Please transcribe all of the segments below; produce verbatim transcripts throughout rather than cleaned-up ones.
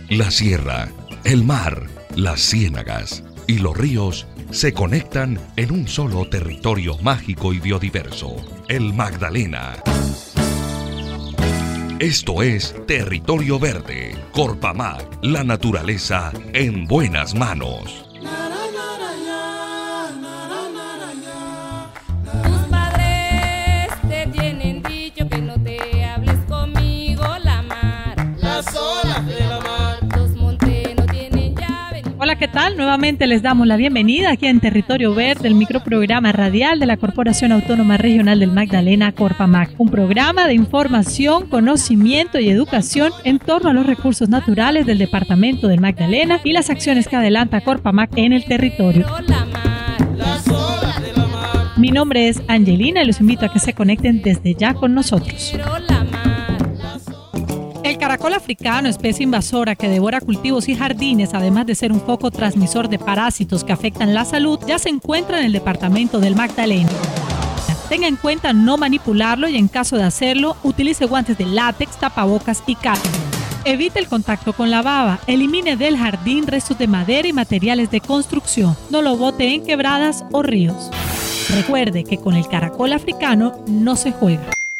La sierra, el mar, las ciénagas y los ríos se conectan en un solo territorio mágico y biodiverso, el Magdalena. Esto es Territorio Verde, Corpamag, la naturaleza en buenas manos. Tus padres te tienen dicho que no te hables conmigo, la mar, las olas de la mar, los montes no tienen llave. Hola, ¿qué tal? Nuevamente les damos la bienvenida aquí en Territorio Verde, el microprograma radial de la Corporación Autónoma Regional del Magdalena, Corpamag. Un programa de información, conocimiento y educación en torno a los recursos naturales del departamento del Magdalena y las acciones que adelanta Corpamag en el territorio. Mi nombre es Angelina y los invito a que se conecten desde ya con nosotros. El caracol africano, especie invasora que devora cultivos y jardines, además de ser un foco transmisor de parásitos que afectan la salud, ya se encuentra en el departamento del Magdalena. Tenga en cuenta no manipularlo y en caso de hacerlo, utilice guantes de látex, tapabocas y casco. Evite el contacto con la baba, elimine del jardín restos de madera y materiales de construcción, no lo bote en quebradas o ríos. Recuerde que con el caracol africano no se juega.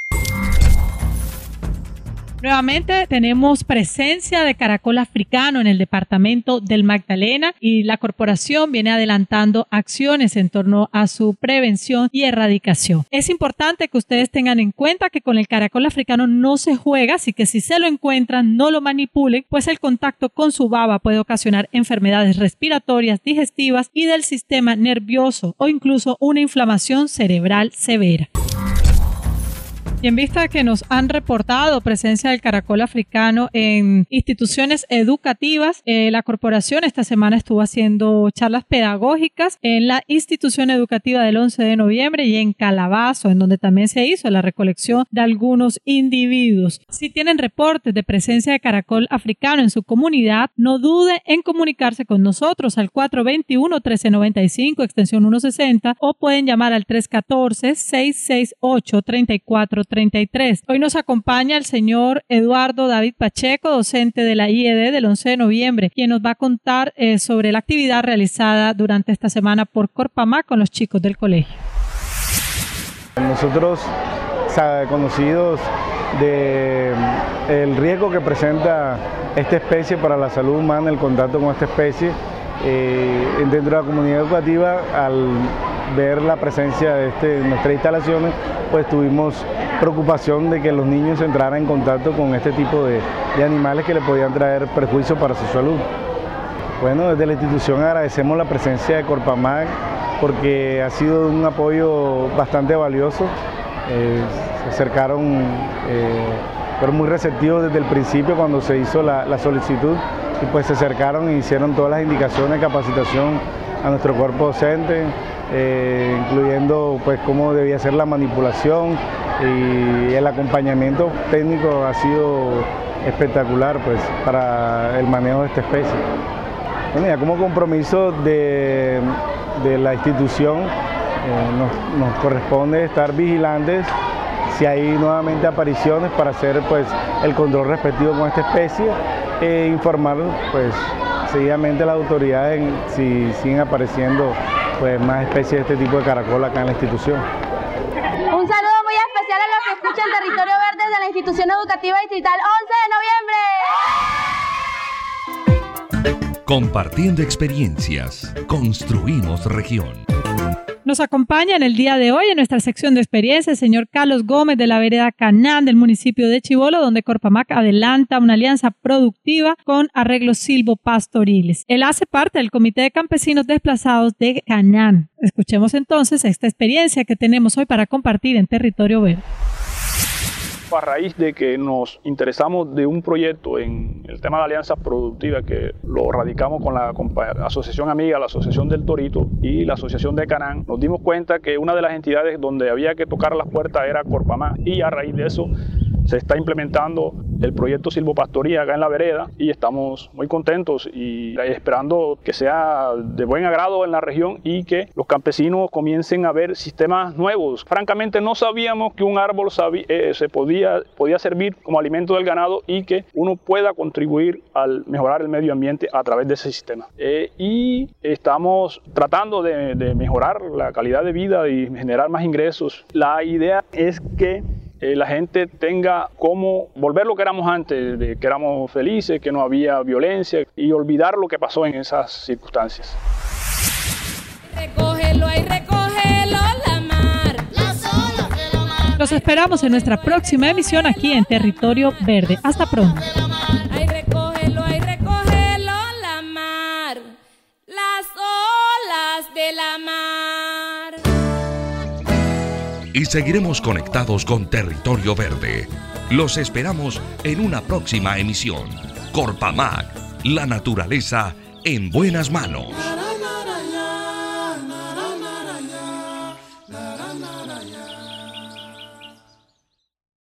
Nuevamente tenemos presencia de caracol africano en el departamento del Magdalena y la corporación viene adelantando acciones en torno a su prevención y erradicación. Es importante que ustedes tengan en cuenta que con el caracol africano no se juega, así que si se lo encuentran no lo manipulen, pues el contacto con su baba puede ocasionar enfermedades respiratorias, digestivas y del sistema nervioso o incluso una inflamación cerebral severa. Y en vista de que nos han reportado presencia del caracol africano en instituciones educativas, eh, la corporación esta semana estuvo haciendo charlas pedagógicas en la institución educativa del once de noviembre y en Calabazo, en donde también se hizo la recolección de algunos individuos. Si tienen reportes de presencia de caracol africano en su comunidad, no dude en comunicarse con nosotros al cuatro dos uno, uno tres nueve cinco, extensión ciento sesenta, o pueden llamar al tres uno cuatro, seis seis ocho, tres cuatro treinta y tres. Hoy nos acompaña el señor Eduardo David Pacheco, docente de la I E D del once de noviembre, quien nos va a contar eh, sobre la actividad realizada durante esta semana por Corpamag con los chicos del colegio. Nosotros, conocidos del riesgo que presenta esta especie para la salud humana, el contacto con esta especie, eh, dentro de la comunidad educativa, al ver la presencia de este, nuestras instalaciones, pues tuvimos preocupación de que los niños entraran en contacto con este tipo de, de animales que le podían traer perjuicio para su salud. Bueno, desde la institución agradecemos la presencia de Corpamag porque ha sido un apoyo bastante valioso. Eh, se acercaron, eh, fueron muy receptivos desde el principio cuando se hizo la, la solicitud y pues se acercaron e hicieron todas las indicaciones de capacitación a nuestro cuerpo docente, eh, incluyendo pues cómo debía ser la manipulación, y el acompañamiento técnico ha sido espectacular pues para el manejo de esta especie. Bueno, ya como compromiso de, de la institución eh, nos, nos corresponde estar vigilantes si hay nuevamente apariciones para hacer pues el control respectivo con esta especie e informar pues seguidamente a las autoridades en, si siguen apareciendo pues más especies de este tipo de caracol acá en la institución. Un saludo muy especial a los que escuchan Territorio Verde de la Institución Educativa Distrital once de noviembre. Compartiendo experiencias, construimos región. Nos acompaña en el día de hoy en nuestra sección de experiencia el señor Carlos Gómez de la vereda Canán del municipio de Chibolo, donde Corpamag adelanta una alianza productiva con arreglos silvopastoriles. Él hace parte del Comité de Campesinos Desplazados de Canán. Escuchemos entonces esta experiencia que tenemos hoy para compartir en Territorio Verde. A raíz de que nos interesamos de un proyecto en el tema de alianzas productivas que lo radicamos con la asociación amiga, la Asociación del Torito y la Asociación de Canán, nos dimos cuenta que una de las entidades donde había que tocar las puertas era Corpamag, y a raíz de eso se está implementando el proyecto silvopastoría acá en la vereda y estamos muy contentos y esperando que sea de buen agrado en la región y que los campesinos comiencen a ver sistemas nuevos. Francamente no sabíamos que un árbol sabía, eh, se podía, podía servir como alimento del ganado y que uno pueda contribuir al mejorar el medio ambiente a través de ese sistema. Eh, y estamos tratando de, de mejorar la calidad de vida y generar más ingresos. La idea es que Eh, la gente tenga cómo volver lo que éramos antes, de que éramos felices, que no había violencia y olvidar lo que pasó en esas circunstancias. Recógelo, ay, recógelo, la mar. Las olas de la mar. Los esperamos en nuestra próxima emisión aquí en Territorio Verde. Hasta pronto. Ay, recógelo, ay, recógelo, la mar. Las olas de la mar. Y seguiremos conectados con Territorio Verde. Los esperamos en una próxima emisión. Corpamac, la naturaleza en buenas manos.